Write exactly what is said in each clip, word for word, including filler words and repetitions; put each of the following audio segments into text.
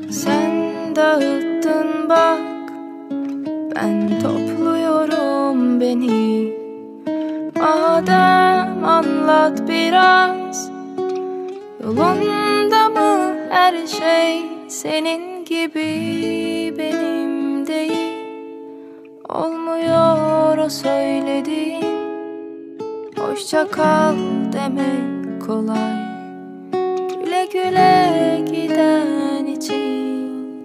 Sen dağıttın bak, ben topluyorum beni. Madem anlat biraz, yolunda mı her şey? Senin gibi benim değil. Olmuyor o söylediğin. Hoşça kal demek kolay, güle güle giden için.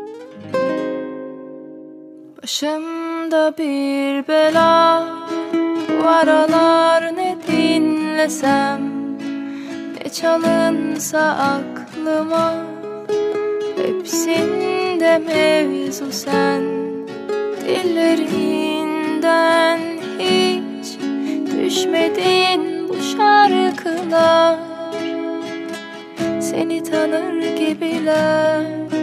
Başımda bir bela, bu aralar ne dinlesem, ne çalınsa aklıma, hepsinde mevzu sen. Dillerinden hiç düşmedin bu şarkılar. Seni tanır gibiler,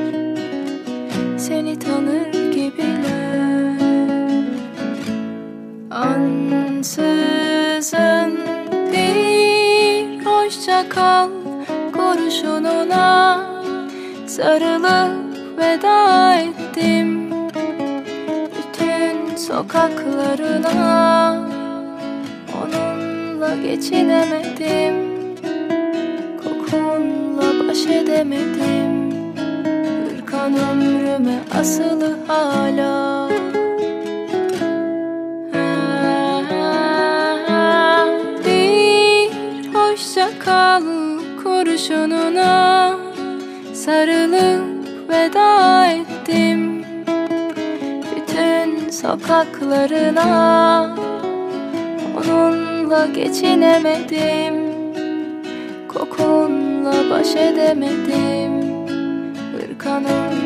seni tanır gibiler. Ansızın bir hoşça kal kurşununa sarılıp veda ettim. Bütün sokaklarına onunla geçinemedim. Kokunla baş edemedim. Hırkan ömrüme asılı hala. Bir hoşça kal kurşununa sarılıp veda ettim. Bütün sokaklarına onunla geçinemedim. Kokunla baş edemedim. Hırkan ömrüme